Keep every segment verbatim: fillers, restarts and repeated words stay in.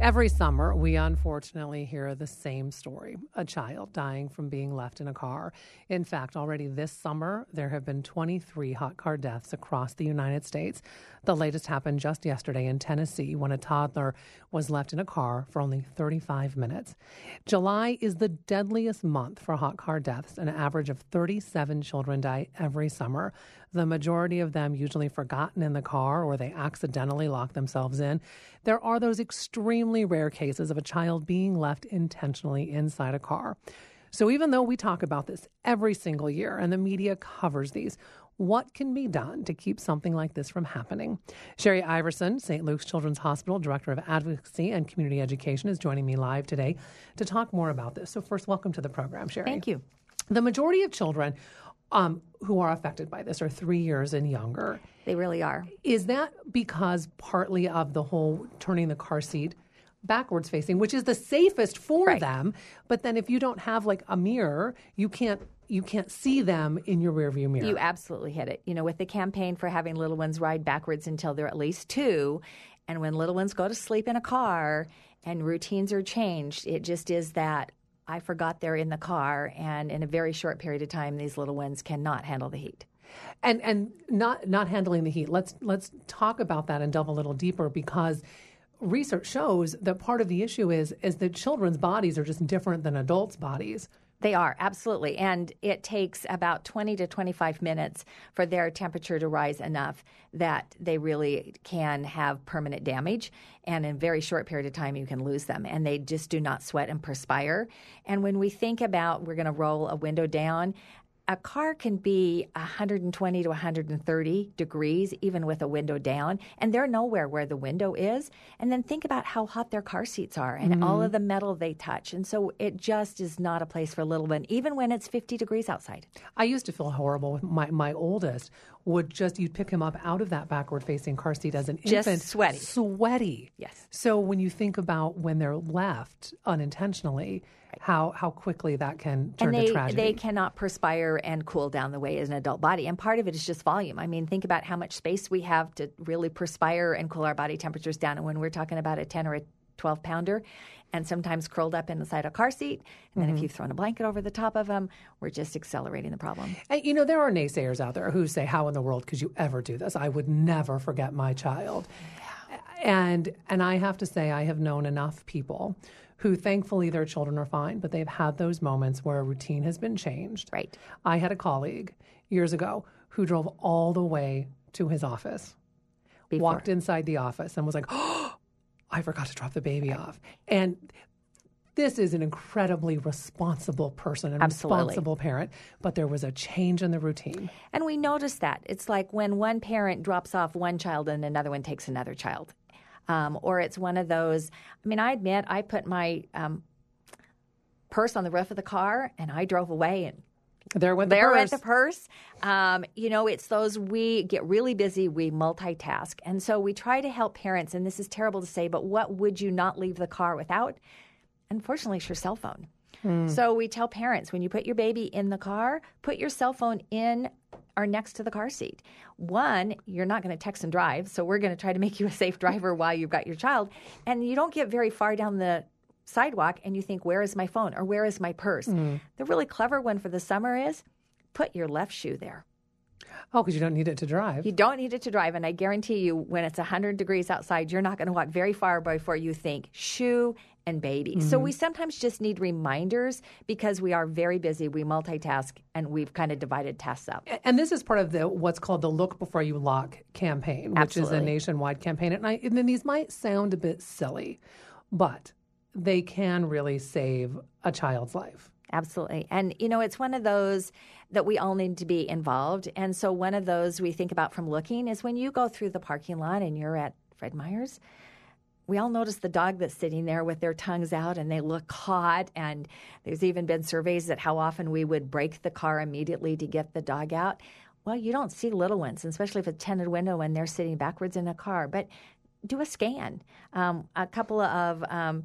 Every summer, we unfortunately hear the same story, a child dying from being left in a car. In fact, already this summer, there have been twenty-three hot car deaths across the United States. The latest happened just yesterday in Tennessee when a toddler was left in a car for only thirty-five minutes. July is the deadliest month for hot car deaths. An average of thirty-seven children die every summer. The majority of them usually forgotten in the car or they accidentally lock themselves in. There are those extremely rare cases of a child being left intentionally inside a car. So even though we talk about this every single year and the media covers these, what can be done to keep something like this from happening? Sherry Iverson, Saint Luke's Children's Hospital Director of Advocacy and Community Education, is joining me live today to talk more about this. So first, welcome to the program, Sherry. Thank you. The majority of children um, who are affected by this are three years and younger. They really are. Is that because partly of the whole turning the car seat backwards facing, which is the safest for right. them, but then if you don't have like a mirror, you can't you can't see them in your rearview mirror. You absolutely hit it. You know, with the campaign for having little ones ride backwards until they're at least two, and when little ones go to sleep in a car and routines are changed, it just is that I forgot they're in the car, and in a very short period of time, these little ones cannot handle the heat. And and not not handling the heat. Let's let's talk about that and delve a little deeper, because research shows that part of the issue is is that children's bodies are just different than adults' bodies. They are, absolutely. And it takes about twenty to twenty-five minutes for their temperature to rise enough that they really can have permanent damage. And in a very short period of time, you can lose them. And they just do not sweat and perspire. And when we think about we're going to roll a window down, a car can be one hundred twenty to one hundred thirty degrees, even with a window down, and they're nowhere where the window is. And then think about how hot their car seats are and mm-hmm. all of the metal they touch. And so it just is not a place for a little one, even when it's fifty degrees outside. I used to feel horrible with my, my oldest. Would just, you'd pick him up out of that backward-facing car seat as an just infant. sweaty. Sweaty. Yes. So when you think about when they're left unintentionally, how how quickly that can turn and they, to tragedy. They cannot perspire and cool down the way as an adult body. And part of it is just volume. I mean, think about how much space we have to really perspire and cool our body temperatures down. And when we're talking about a ten or a twelve pounder, and sometimes curled up inside a car seat, and then mm-hmm. if you've thrown a blanket over the top of them, we're just accelerating the problem. And, you know, there are naysayers out there who say, how in the world could you ever do this? I would never forget my child. Yeah. And and I have to say, I have known enough people who thankfully their children are fine, but they've had those moments where a routine has been changed. Right. I had a colleague years ago who drove all the way to his office, Before. walked inside the office and was like, oh, I forgot to drop the baby right. off. And this is an incredibly responsible person and Absolutely. responsible parent, but there was a change in the routine. And we noticed that. It's like when one parent drops off one child and another one takes another child. Um, or it's one of those, I mean, I admit I put my um, purse on the roof of the car and I drove away and there went the there purse. went the purse. Um, you know, it's those, we get really busy, we multitask. And so we try to help parents, and this is terrible to say, but what would you not leave the car without? Unfortunately, it's your cell phone. Mm. So we tell parents, when you put your baby in the car, put your cell phone in or next to the car seat. One, you're not going to text and drive, so we're going to try to make you a safe driver while you've got your child. And you don't get very far down the sidewalk and you think, where is my phone or where is my purse? Mm. The really clever one for the summer is put your left shoe there. Oh, because you don't need it to drive. You don't need it to drive. And I guarantee you, when it's one hundred degrees outside, you're not going to walk very far before you think shoe and baby. Mm-hmm. So we sometimes just need reminders because we are very busy. We multitask, and we've kind of divided tasks up. And this is part of the what's called the Look Before You Lock campaign, which Absolutely. is a nationwide campaign. And, I, and then these might sound a bit silly, but they can really save a child's life. Absolutely. And, you know, it's one of those that we all need to be involved. And so one of those we think about from looking is when you go through the parking lot and you're at Fred Meyer's, we all notice the dog that's sitting there with their tongues out and they look hot. And there's even been surveys that how often we would brake the car immediately to get the dog out. Well, you don't see little ones, especially if it's a tinted window when they're sitting backwards in a car. But do a scan. Um, a couple of um,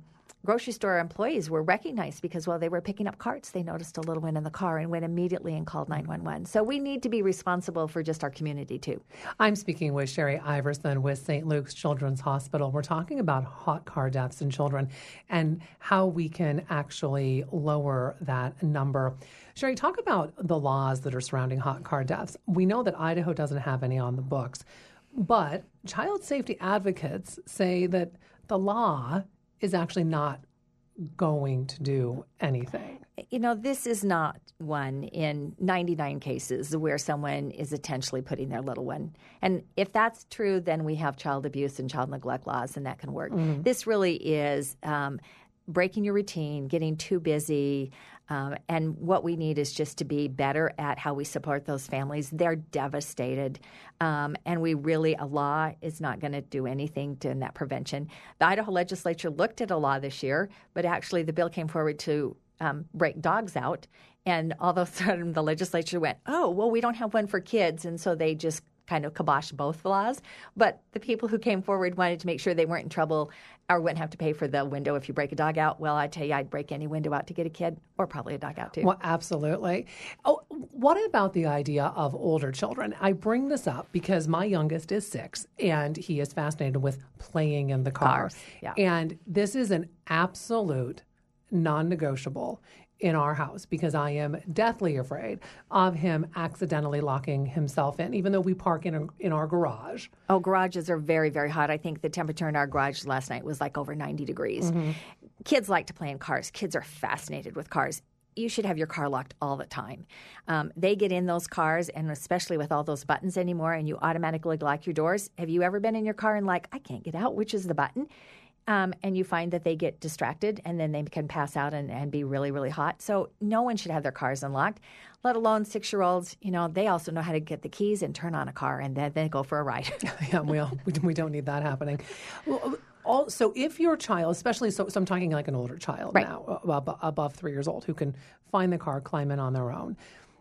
grocery store employees were recognized because while they were picking up carts, they noticed a little one in the car and went immediately and called nine one one. So we need to be responsible for just our community, too. I'm speaking with Sherry Iverson with Saint Luke's Children's Hospital. We're talking about hot car deaths in children and how we can actually lower that number. Sherry, talk about the laws that are surrounding hot car deaths. We know that Idaho doesn't have any on the books, but child safety advocates say that the law is actually not going to do anything. You know, this is not one in ninety-nine cases where someone is intentionally putting their little one. And if that's true, then we have child abuse and child neglect laws, and that can work. Mm-hmm. This really is um, breaking your routine, getting too busy. Um, and what we need is just to be better at how we support those families. They're devastated. Um, and we really, a law is not going to do anything to in that prevention. The Idaho legislature looked at a law this year, but actually the bill came forward to um, break dogs out. And all of a sudden the legislature went, oh, well, we don't have one for kids. And so they just kind of kiboshed both laws. But the people who came forward wanted to make sure they weren't in trouble or wouldn't have to pay for the window if you break a dog out. Well, I tell you, I'd break any window out to get a kid or probably a dog out too. Well, absolutely. Oh, what about the idea of older children? I bring this up because my youngest is six and he is fascinated with playing in the car. Cars, yeah. And this is an absolute non-negotiable in our house because I am deathly afraid of him accidentally locking himself in, even though we park in a, in our garage. Oh, garages are very, very hot. I think the temperature in our garage last night was like over ninety degrees. Mm-hmm. Kids like to play in cars. Kids are fascinated with cars. You should have your car locked all the time. Um, they get in those cars, and especially with all those buttons anymore, and you automatically lock your doors. Have you ever been in your car and like, I can't get out, which is the button? Um, and you find that they get distracted and then they can pass out and, and be really, really hot. So no one should have their cars unlocked, let alone six-year-olds. You know, they also know how to get the keys and turn on a car and then, then go for a ride. Yeah, we, all, we don't need that happening. Well, also, if your child, especially, so, so I'm talking like an older child right. now, above, above three years old, who can find the car, climb in on their own.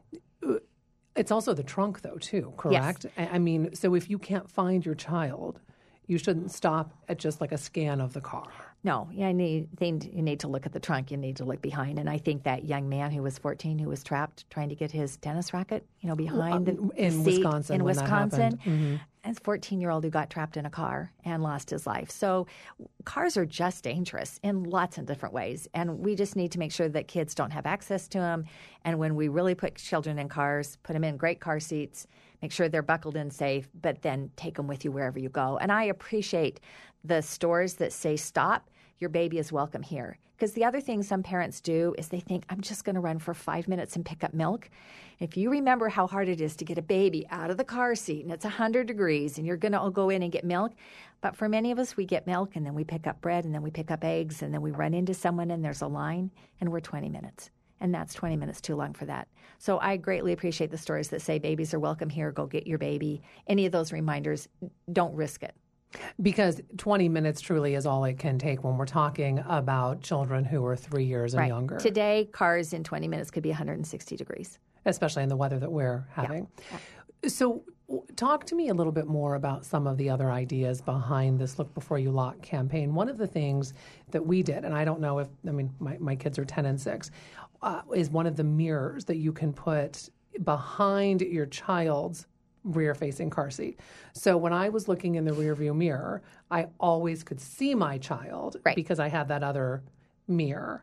It's also the trunk, though, too, correct? Yes. I mean, so if you can't find your child, you shouldn't stop at just like a scan of the car. No, you need, you need to look at the trunk. You need to look behind. And I think that young man who was fourteen, who was trapped trying to get his tennis racket, you know, behind the in seat Wisconsin, in when Wisconsin, that happened. Mm-hmm. as a fourteen-year-old who got trapped in a car and lost his life. So cars are just dangerous in lots of different ways. And we just need to make sure that kids don't have access to them. And when we really put children in cars, put them in great car seats, make sure they're buckled in safe, but then take them with you wherever you go. And I appreciate the stores that say, stop, your baby is welcome here. Because the other thing some parents do is they think, I'm just going to run for five minutes and pick up milk. If you remember how hard it is to get a baby out of the car seat and it's one hundred degrees and you're going to go in and get milk. But for many of us, we get milk and then we pick up bread and then we pick up eggs and then we run into someone and there's a line and we're twenty minutes. And that's twenty minutes too long for that. So I greatly appreciate the stories that say babies are welcome here, go get your baby. Any of those reminders, don't risk it. Because twenty minutes truly is all it can take when we're talking about children who are three years and right. younger. Today, cars in twenty minutes could be one hundred sixty degrees. Especially in the weather that we're having. Yeah. Yeah. So talk to me a little bit more about some of the other ideas behind this Look Before You Lock campaign. One of the things that we did, and I don't know if, I mean, my, my kids are ten and six, uh, is one of the mirrors that you can put behind your child's rear-facing car seat. So when I was looking in the rearview mirror, I always could see my child right. because I had that other mirror.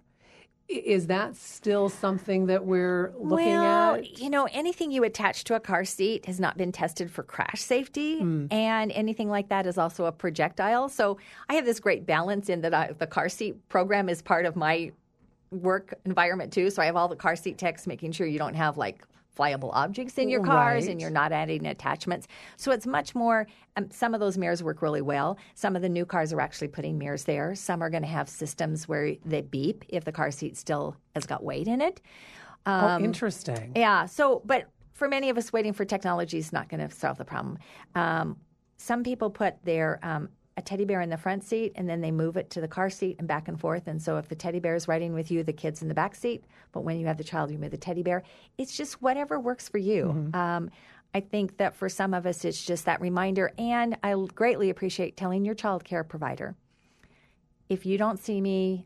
Is that still something that we're looking well, at? Well, you know, anything you attach to a car seat has not been tested for crash safety, mm. and anything like that is also a projectile. So I have this great balance in that I, the car seat program is part of my work environment too. So I have all the car seat techs making sure you don't have like flyable objects in your cars right. and you're not adding attachments. So it's much more, um, some of those mirrors work really well. Some of the new cars are actually putting mirrors there. Some are going to have systems where they beep if the car seat still has got weight in it. Um, oh, interesting. Yeah. So, but for many of us, waiting for technology is not going to solve the problem. Um, some people put their um, a teddy bear in the front seat, and then they move it to the car seat and back and forth. And so if the teddy bear is riding with you, the kid's in the back seat. But when you have the child, you move the teddy bear. It's just whatever works for you. Mm-hmm. Um, I think that for some of us, it's just that reminder. And I greatly appreciate telling your child care provider, if you don't see me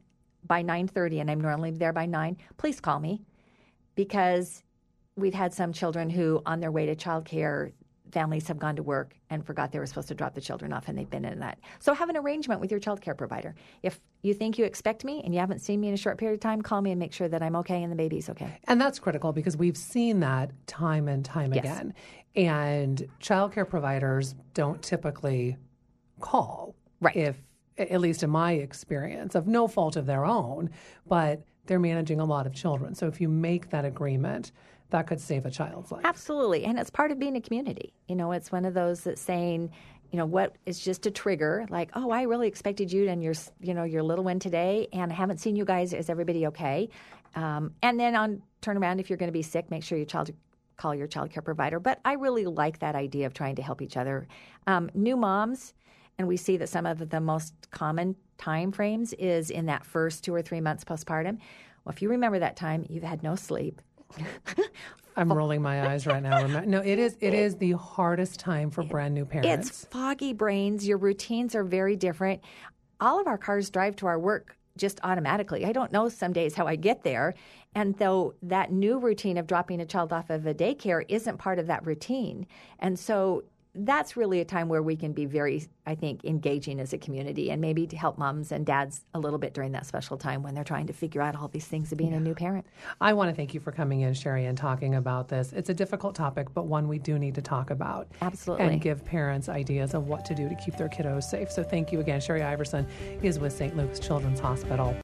by nine thirty, and I'm normally there by nine, please call me, because we've had some children who, on their way to childcare, families have gone to work and forgot they were supposed to drop the children off, and they've been in that. So have an arrangement with your childcare provider. If you think you expect me and you haven't seen me in a short period of time, call me and make sure that I'm okay and the baby's okay. And that's critical, because we've seen that time and time Yes. again. And childcare providers don't typically call. Right. If, at least in my experience, of no fault of their own, but they're managing a lot of children. So if you make that agreement, that could save a child's life. Absolutely. And it's part of being a community. You know, it's one of those that's saying, you know, what is just a trigger, like, oh, I really expected you and your, you know, your little one today, and I haven't seen you guys. Is everybody okay? Um, and then on turn around, if you're going to be sick, make sure you child call your child care provider. But I really like that idea of trying to help each other. Um, new moms, and we see that some of the most common time frames is in that first two or three months postpartum. Well, if you remember that time, you've had no sleep. I'm rolling my eyes right now. No, it is it is the hardest time for brand new parents. It's foggy brains. Your routines are very different. All of our cars drive to our work just automatically. I don't know some days how I get there. And though that new routine of dropping a child off of a daycare isn't part of that routine. And so that's really a time where we can be very, I think, engaging as a community, and maybe to help moms and dads a little bit during that special time when they're trying to figure out all these things of being yeah. a new parent. I want to thank you for coming in, Sherry, and talking about this. It's a difficult topic, but one we do need to talk about. Absolutely. And give parents ideas of what to do to keep their kiddos safe. So thank you again. Sherry Iverson is with Saint Luke's Children's Hospital.